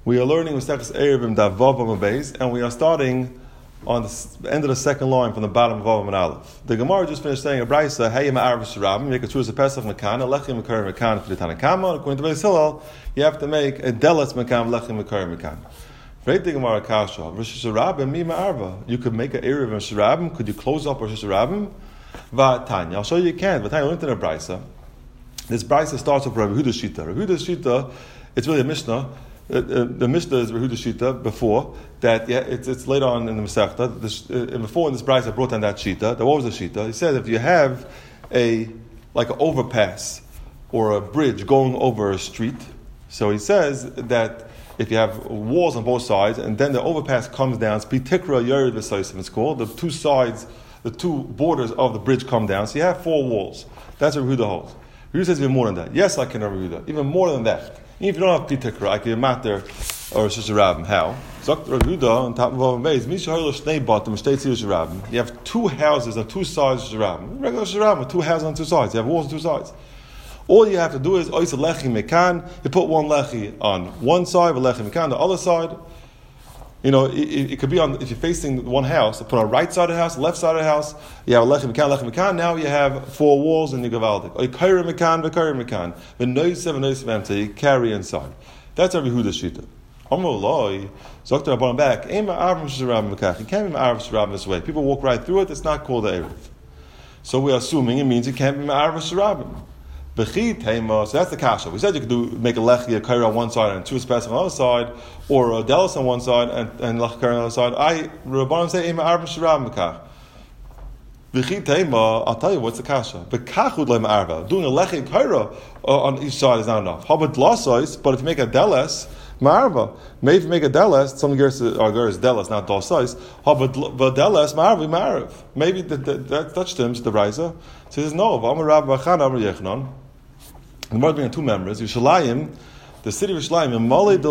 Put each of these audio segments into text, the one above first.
We are learning Maseches Eruvin Daf Vav Amud Beis, and we are starting on the end of the second line from the bottom of Vav Amud Aleph. The Gemara just finished saying a brisa, "Hey, ma'arv shirabim, make a truce of Pesach mekan, a lechem mekar mekan for the Tanakama." According to Beis Hillel, you have to make a delas mekan, lechem mekar mekan. Right, the Gemara kasha, Rosh Hashanah mi ma'arva. You could make an eruv and shirabim. Could you close up Rosh Hashanah? V'tanya, I'll show you can't. V'tanya learned in a brisa. This brisa starts with Rabbi Huda's Shita. Rabbi Huda's Shita, it's really a Mishnah. The Mishnah is Rabbi Huda's Shita before that. Yeah, it's later on in the Masechta. Before in this brisa, I brought down that Shita. What was the Shita? He said if you have like an overpass or a bridge going over a street, so he says that if you have walls on both sides and then the overpass comes down, it's Pitikra Yerid V'Saisim, it's called. The two sides, the two borders of the bridge come down. So you have four walls. That's what Rabbi Huda holds. Rabbi Huda says even more than that. Yes, I can Rabbi Huda. Even more than that. Even if you don't have Pitikra, I can matter or Shusharabim. How? Zok Rabbi Huda on top of all base. You have two houses on two sides of Shusharabim. Regular Shusharabim, two houses on two sides. You have walls on two sides. All you have to do is oisa lechi mekan. You put one lechi on one side, a lechi mekan on the other side. You know, it could be on, if you're facing one house, you put on the right side of the house, left side of the house, you have a lechi mekan. Now you have four walls and you go valdik. Oikayra mekan. V'noisev, you carry inside. That's Rabbi Huda's shita. Amrullah, Zokter Rabbanan back. You can't be ma'arv shirabim this way. People walk right through it. It's not called the eruv. So we're assuming it means you can't be ma'arv shirabim. So that's the kasha. We said you could make a lechi, a kaira on one side and two spes on the other side, or a delis on one side and lechi kaira on the other side. Rabbanan say ema arba shirab mekach. I'll tell you what's the kasha. Bekachud le ma'arba. Doing a lechi and kaira on each side is not enough. How about lasois? But if you make a delis, ma'arba. Maybe if you make a delis, some girls is delis, not lasois. How about delis ma'arba ma'arv? Maybe that touched him the riser. So he says no. Amar Rabbi Bachan, Amar Yechnon. The Gemara being two members. Yerushalayim, the city of Yerushalayim,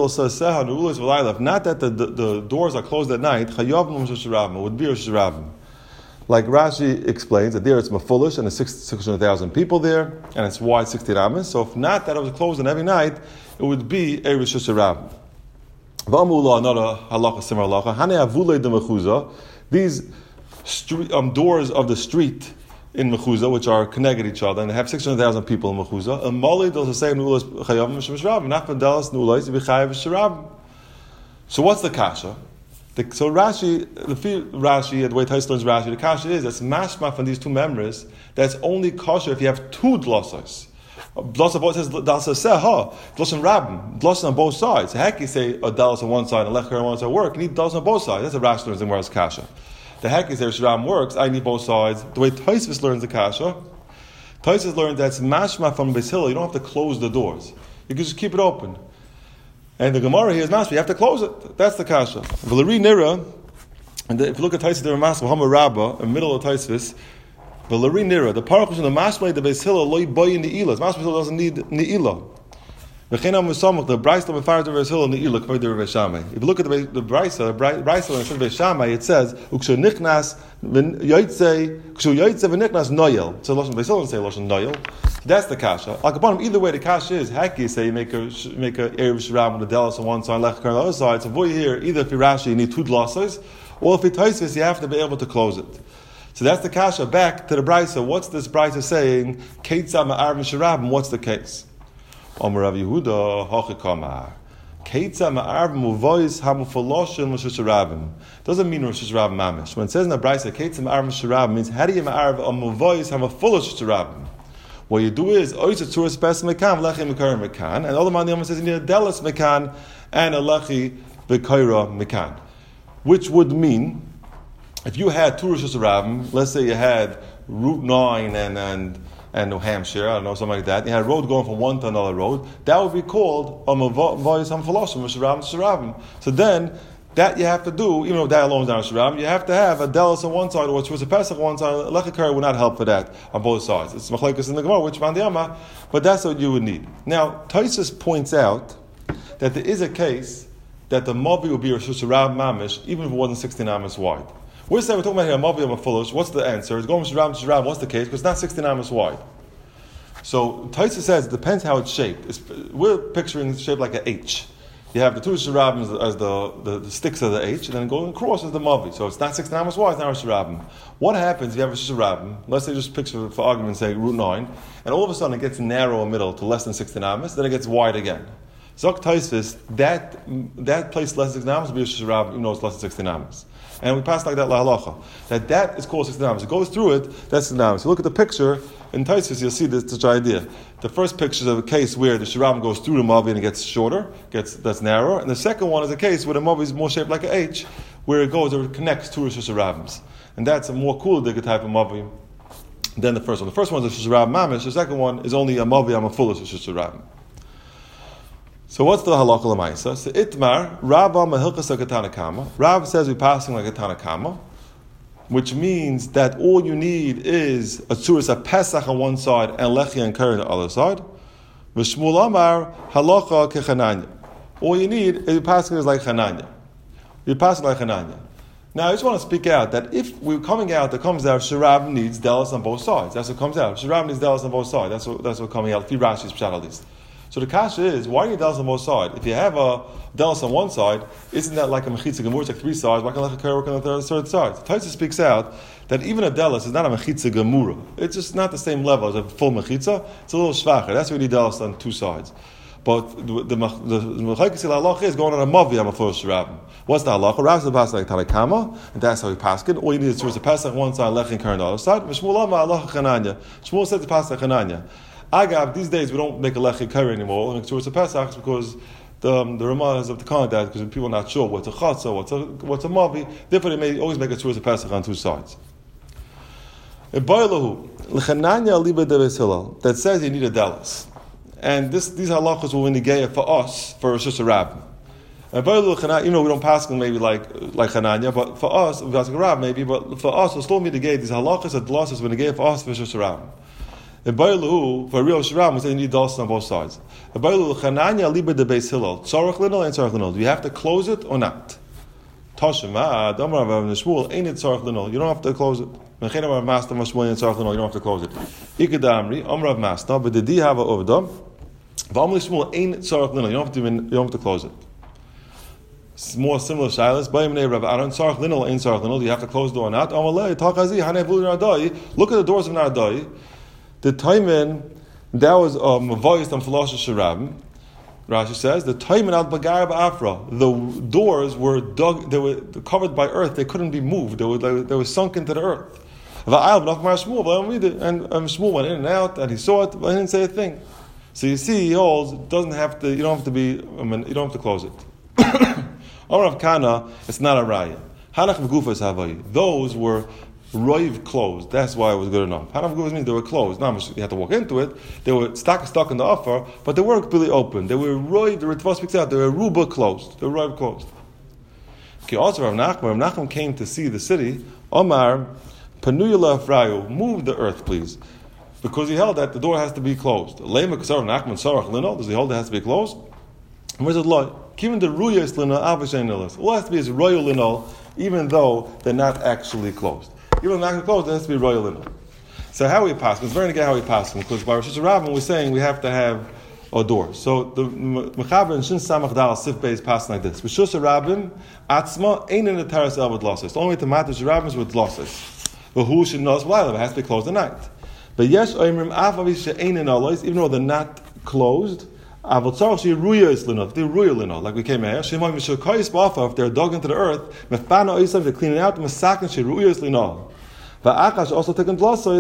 not that the doors are closed at night, it would be Rosh Hashanah. Like Rashi explains, that there it's mafulish and there's 600,000 people there, and it's wide 16 amas. So if not that it was closed on every night, it would be a Rosh Hashanah. V'amula, another halacha, similar halacha. These doors of the street in Mechuzah, which are connected each other, and they have 600,000 people in Mechuzah. And Mali does say nulas chayavim shemishravim, not pendalas nulas b'chayav shirabim. So what's the kasha? So Rashi, the way Tais learns Rashi, the kasha is that's mashma from these two members. That's only kasha if you have two dlosas. Dlosa both says dalsa seha, dlosa rabim, dlosa on both sides. Heck, you say a dalas on one side and lechker on one side work. You need dlosa on both sides. That's a Rashi learns in whereas kasha. The heck is there Shram works, I need both sides. The way Tosfos learns the kasha, Tosfos learns that's mashma from Beis Hillel, you don't have to close the doors. You can just keep it open. And the Gemara here is mashma, you have to close it. That's the kasha. V'leri nira, and if you look at Tosfos, there are mashma, Hamar Rabbah, in the middle of Tosfos, V'leri nira, the paruch in the mashma, the Beis Hillel, lo yibayin ni'ilah. Mashma doesn't need ni'ilah. The Brayso of Beis Hillel and the Ilah quoted Rav Shammai. If you look at the Brayso when it says Rav Shammai, it says Ukshu Nichnas v'Nichnas Noyel. So Lashon Beis Hillel say Lashon Noyel. That's the kasha. Like upon him, either way the kasha is Haki say you make a erev shram with a delis on one side, lechker on the other side. So for you here, either if you're Rashi you need two glosses, or if you're Tosfos you have to be able to close it. So that's the kasha. Back to the Brayso. What's this Brayso saying? Keitzah ma'arv shirabim. What's the case? Amar Rav Yehuda Hachikamar. Keitza ma'arv muvois hamufaloshim Rosh Hashanah. Doesn't mean Rosh Hashanah mamish. When it says in the Brayso, Keitza ma'arv Hashanah means how do you ma'arv a muvois hamufulosh Hashanah? What you do is oisa tzuras bes mekan lechi mekayra mekan, and the other man the says you need a delis mekan and a lechi mekayra mekan, which would mean if you had two Rosh Hashanah, let's say you had Route 9 and New Hampshire, I don't know, something like that. You had a road going from one to another road. That would be called a mavois hamfaloshim, shirabim. So then, that you have to do, even though that alone is not a shirabim, you have to have a delis on one side, or a pesach on one side. Lechikar would not help for that on both sides. It's machlekes in the Gemara, which mandiyama, but that's what you would need. Now, Tosfos points out that there is a case that the mavi would be a shirabim mamish, even if it wasn't 16 amos wide. We're talking about here a mavi or a fulish. What's the answer? It's going from shirab. What's the case? Because it's not 16 amos wide. So Tosfos says it depends how it's shaped. We're picturing it shaped like an H. You have the two Rosh Hashanah as the sticks of the H, and then going across as the Mavi. So it's not 16 Amos wide, it's not Rosh Hashanah. What happens if you have a Rosh Hashanah, let's say just picture for argument's sake, root 9, and all of a sudden it gets narrow in the middle to less than 16 Amos, then it gets wide again. Zok Taisvis, that place less than 16 Amos will be Rosh Hashanah, even though it's less than 16 Amos. And we pass like that la halacha. That is called 16 Amos. It goes through it, that's 16 Amos. So look at the picture in Taisvis, you'll see this idea. The first picture is of a case where the Shirab goes through the Mavi and it gets shorter, that's narrower. And the second one is a case where the Mavi is more shaped like an H, where it connects two Rosh Hashanahs. And that's a more cool type of Mavi than the first one. The first one is a Rosh Hashanah Mamish, the second one is only a Mavi, I'm a full Rosh Hashanah. So what's the halakha l'maisa? So itmar, Rabba mahilchas a Tanakama. Rav says we're passing like a Tanakama, which means that all you need is a tzuras a Pesach on one side and lechi and curry on the other side. V'shmuel amar halacha kechananya. All you need is passing is like Chananya. You're passing like Chananya. Now I just want to speak out that if we're coming out, that comes out Shirab needs Delos on both sides. That's what comes out. Shirab needs Delos on both sides. That's what coming out. Fi Rashi's pshat at least. So the kasha is, why do you Delos on both sides? If you have a Delos on one side, isn't that like a Mechitza Gemur? It's like three sides. Why can't Lecha work on the third side? So Taisa speaks out that even a Delos is not a Mechitza Gemura. It's just not the same level as a full Mechitza. It's a little shvacher. That's why you need Delos on two sides. But the Mechitza halacha is going on a Mavi on a first Rabbim. What's the halacha? Rabbim is passing like Tanakama, and that's how we pass it. All you need is to pass like one side, Lecha and Karen on the other side. Shmuel Amar halacha Chananya. Shmuel said to pass like Chananya. Agav, these days we don't make a lechi curry anymore. We make towards a Pesach because the Ramah has of the kind that because people are not sure what's a chatzah, what's a mavi. Therefore, they may always make a towards a Pesach on two sides. That says you need a delos, and these halachas will negate for us for Rosh Hashanah. Even though we don't pass them maybe like Chananya, but for us, we pass Rab maybe, but for us, we'll still negate these halachas that losses will negate for us for Rosh Hashanah. For real Shirab, we say you need Dalas on both sides. Chananya liber de Beis Hillel. Tzarech linol and tzarech linol. Do you have to close it or not? Tashema, Damar Rav Shmuel, ain't it tzarech linol? You don't have to close it. Mechena Rav Master Shmuel and tzarech linol. You don't have to close it. Ikadamri, Amrav Master, but the di have a ovda. V'amli Shmuel ain't tzarech linol. You don't have to close it. It's more similar shilas. Bayimnei Rav Aaron tzarech linol ain't tzarech linol. Do you have to close the door or not? Amalei Takazi Hanei Vulu Nardai. Look at the doors of Nardai. The Taimin, that was Mavayis on Philosopher Shirabim. Rashi says, the Taimin al Bagar Ba'afra, the doors were dug, they were covered by earth, they couldn't be moved, they were sunk into the earth. And Shmuel went in and out, and he saw it, but he didn't say a thing. So you see, he holds, you don't have to close it. Amar Kana, it's not a raya. Hanach v'gufas havayi. Those were roiv closed. That's why it was good enough. Hanach v'gufas means they were closed. Now you had to walk into it. They were stuck in the offer, but they weren't completely open. They were roiv. The Ritva speaks out. They were ruba closed. They were roiv closed. Okay. Also, Rav Nachman came to see the city. Omar panuyala afrayu. Move the earth, please, because he held that the door has to be closed. Lema kasar Nachman sarach lino. Does he hold it has to be closed? And where's it law? Even the ruyas lino avashen nilas. All has to be is royal lino, even though they're not actually closed. Even though they're not closed, it has to be royal lino. So how we pass? It's very good how we pass, because by Rosh Hashanah we're saying we have to have a door. So the Mechaber and Shin Samach Dal Sif Bay is passing like this. Rosh Hashanah Atzma ain't in the terrace el with losses. The only way to matter Rabbim is with losses. But who should know it has to be closed at night. But yes, Oimrim Avavi she'ain in alloys, even though they're not closed. Like we came here, if they're dug into the earth, they clean it out, also taken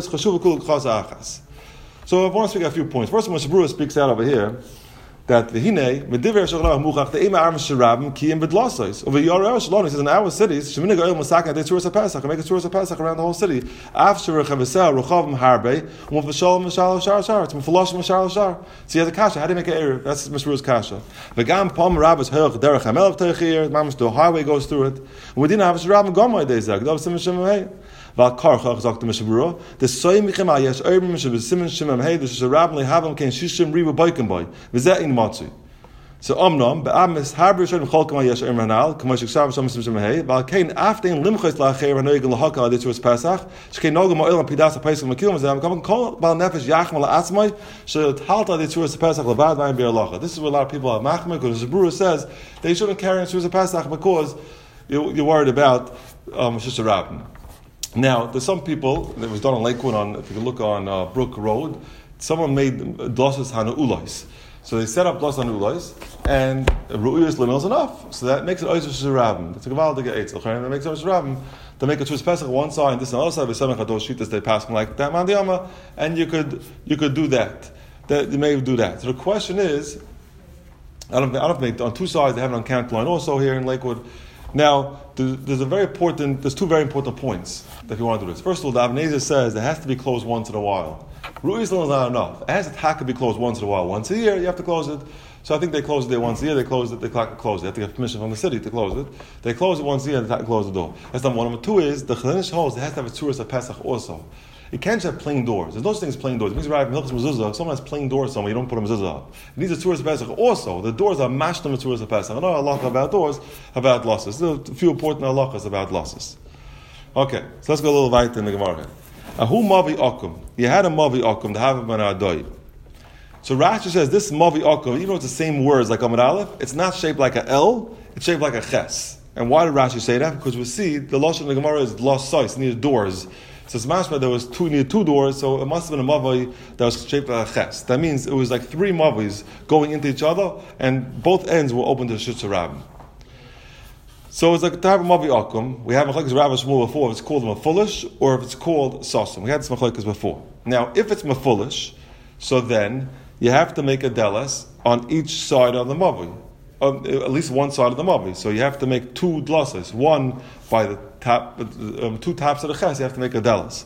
so I want to speak a few points. First of all, Shabura speaks out over here that the Hine, Mediver Shaglah Muchach, the Ema Arm Sharabim, Ki in Bedlasos. Over Yorel Shalom, he says in our cities, Sheminig Oil Masaka, they tours of Pesach, make a tours of Pesach around the whole city. After Chavasel, Ruchavim Harbe, Mufashalom Mashal Shar, it's Mufaloshim Mashal Shar. So he has a kasha, how do you make an error? That's Mishru's kasha. Vagam Pom Rabbis Helch, Derech Hamel Techir, Mamash, the highway goes through it. We didn't have Sharabim Gomai Dezak, Dov Simon Val Karcha, Zok the Mishabura, the Soim Michem Ayash, Urban Mishab, Simon Shimam Hey, the Sharabim Lehavam, Ken Shishim Riva Baikenboy, Vizet in Matsu. So Omnom be'amis harbi shon cholkam yesh imranal k'mosh kshav shom sim hey balkein aften limchos la'acher v'noig l'hakal aditzus Pesach shkei nogam oilam pidas ha'pesach mekilim zeh kam kol bal nefesh yachmal la'atzmai shel halt aditzus Pesach levad v'ayim bi'alacha. This is what a lot of people have machmir, because the Berurah says they shouldn't carry in Shus Pesach because you're worried about Shus Rabbin. Now there's some people, it was done in Lakewood on, if you look on Brook Road, someone made dlosses hana'ulais. So they set up Blas on Ulais, and Ru'uyas Limel is enough. So that makes it Oiz Rosh Hashanah. It's a Gavaldig Eitzel. That makes it Rosh Hashanah. To make a Shus Pesach on one side and this on the other side, with some Chadosh Shitas they pass like that Mandiyama, and you could do that. You may do that. So the question is, I don't think on two sides they have it on Cant Line also here in Lakewood. Now there's two very important points that you want to do this. First of all, the Avnei says it has to be closed once in a while. Ru'is is not enough. It has to be closed once in a while. Once a year, you have to close it. So I think they close it there once a year. They close it. They close it. They have to get permission from the city to close it. They close it once a year and they close the door. That's number one. Number two is the Chalanish holds it has to have a tzuras of Pesach also. You can't just have plain doors. There's no such thing as plain doors. It means right, someone has plain doors somewhere, you don't put a mezuzah up. It needs a tzuras of Pesach also. The doors are mashed on the tzuras of Pesach. I know halacha about doors, about losses. There are a few important halachas about losses. Okay, so let's go a little weiter in the Gemara. Ahu mavi akum. You had a mavi akum, the Havav ben Adoi. So Rashi says this mavi akum, even though it's the same words like Amud Aleph, it's not shaped like a L, it's shaped like a Ches. And why did Rashi say that? Because we see the Lashon of the Gemara is los sois, needed doors. So it's mashma there was needed two doors, so it must have been a mavi that was shaped like a Ches. That means it was like three mavis going into each other, and both ends were open to Shitz Rabbim. So it's like a type of mavi akum. We have machlekes Rav and Shmuel before if it's called mafulish or if it's called sasim. We had this machlekes before. Now, if it's mafulish, so then you have to make a delas on each side of the mavi, at least one side of the mavi. So you have to make two dlasses. One by the top, two tops of the ches. You have to make a delas.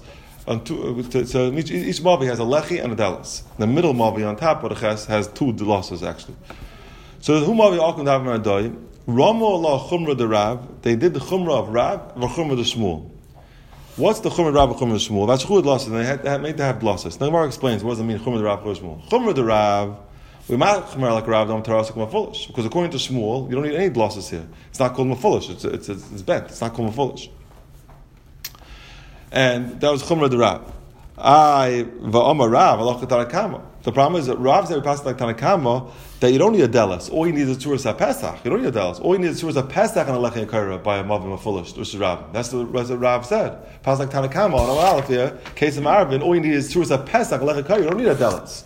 So each mavi has a lechi and a delas. The middle mavi on top of the ches has two dlasses actually. So the mavi akum davar adai. Ramo Allah Chumra de Rav, they did the Chumra of Rav and the Chumra de Shmuel. What's the Chumra de Rav and Chumra de Shmuel? That's Chumra de Losses, and they made to have Losses. Now, Gemara explains what does it mean Chumra de Rav and Chumra de Shmuel. Chumra de Rav, we might Chumra like Rav, don't Tarasik Mafulish, because according to Shmuel, you don't need any Losses here. It's not called Mafulish, it's bent, it's not called Mafulish. And that was Chumra de Rav. Va'amar Rav, Allah Tanakama. The problem is that Rav said we passed like Tanakama that you don't need a delas. All you need is a tzuras HaPesach. You don't need a delas. All you need is a tzuras HaPesach and a lechem kaira by a mavim mafulish, which is Rav. That's what Rav said. Pass like Tanakama on Amud Aleph here, case of Arvin, all you need is tzuras HaPesach and lechem kaira. You don't need a delas.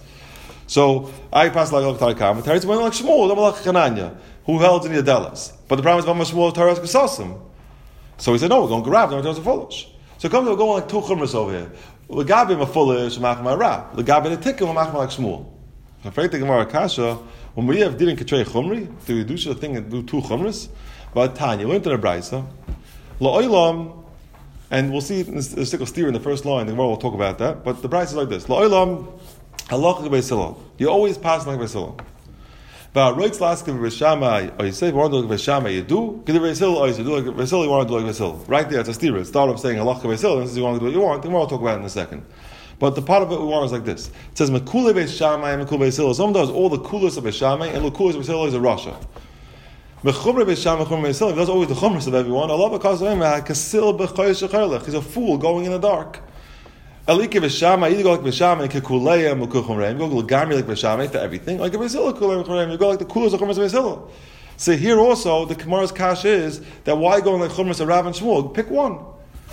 So I pass like Tanakama. Teretz went like Shmuel, don't like Chananya, who held in the delas. But the problem is Shmuel Teretz Kesasim. So he said, no, we're going to Rav, no, Teretz Mafulish. So come to go like two chumras over here. L'gabi mafulish machma Rav. L'gabi netikim machma like Shmuel. I'm afraid to Gemara Kasha. When we have didn't katrei chumri, do we do such a thing and do two chumras? But Tanya learned in the Brisa, la'olam, and we'll see the stickle steer in the first line. The Gemara will talk about that. But the Brisa is like this: la'olam halacha b'Yisrael. You always pass like b'Yisrael. But right last give b'Shamai, or you say you want to do like b'Shamai, you do. Give b'Yisrael, or you do like b'Yisrael, you want to do like b'Yisrael. Right there, it's a steer. Start off saying halacha b'Yisrael, and says you want to do what you want. The Gemara will talk about it in a second. But the part of it we want is like this. It says, Mekule Beis Shammai and Mekule Beis Hillel. Someone does all the coolest of Beis Shammai, and the coolest of Beis Hillel is a Rasha. Mechumre Beis Shammai, Mechumre Beis Hillel, he does always the chumras of everyone. Allah because of him, Kasil B'choyesh Shecharlech. He's a fool going in the dark. Alike Beis Shammai, either go like Beis Shammai, Kekuleya, Mekuchumreim, you go L'gamri like Beis Shammai for everything. Like Beis Hillel, Kuleya, Mekuchumreim, you go like the coolest of chumras of Beis Hillel. So here also, the Gemara's kash is that why going like chumras of Rav and Shmuel? Pick one.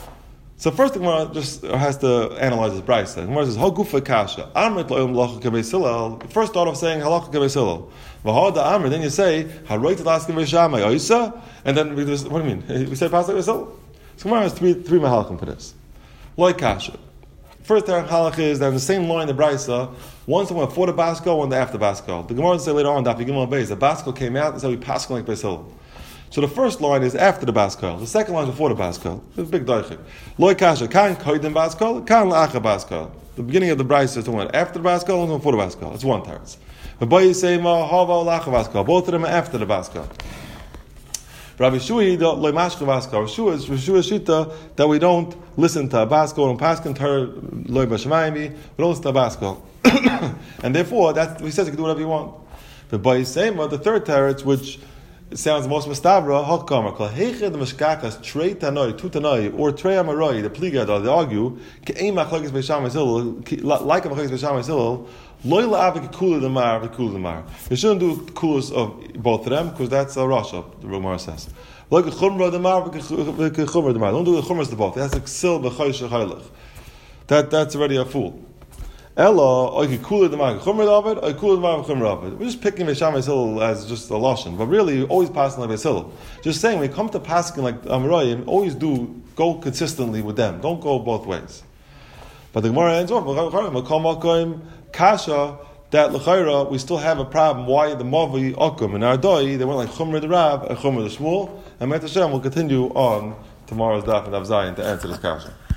So first the Gemara just has to analyze this Brisa. The Gemara says, "Hagufa kasha." Amrit lo'im halacha k'beis Hillel. First start off saying halacha k'beis Hillel. V'hada amrit. Then you say haroit l'as k'beis Shammai oisa. And then what do you mean? We say pas like k'beis Hillel. So Gemara has three mahalachim for this. Loy kasha. First halach is that in the same line the Brisa, one's the one before the baskel, one the after baskel. The Gemara will say later on that the baskel came out and said we pass like k'beis Hillel. So the first line is after the baskel. The second line is before the baskel. It's a big doichik. Loi kasha kan koydem baskel, kan la'acha baskel. The beginning of the Brisa is the one after the baskel and before the baskel. It's one teretz. But boy say ma hava la'acha baskel. Both of them are after the baskel. Rabbi Shui the loy mashka baskel. Shui shita that we don't listen to a baskel and paskin ter loy b'shemayim. We don't listen to a baskel, and therefore that he says you can do whatever you want. But by Sema, the third teretz, which sounds most mustavra, hakkamar kol heichad mishkakas trei tanoi tu tanoi or trei amaroi the pligad they argue ke'im machlokes beishamai zilul like a machlokes beishamai zilul loy la'avik kula demar v'kula demar. You shouldn't do kulas of both of them because that's a rasha. The Gemara says like a chumra demar v'chumra demar. Don't do the chumras to both. It has a ksil b'chosh chaylich. That's already a fool. Ella, or you cool it the mark chumra david, or cool it the mark chumra david. We're just picking Beishamai Hillel as just a lashon, but really always passing like Hillel. Just saying, when you come to passing like Amoraim, always do go consistently with them. Don't go both ways. But the Gemara ends off kasha that l'chayra we still have a problem. Why the Mavi Akum and Ardoi they went like chumra the Rab and chumra the Shmuel, and Met Hashem will continue on tomorrow's daf and Daf Zayin to answer this kasha.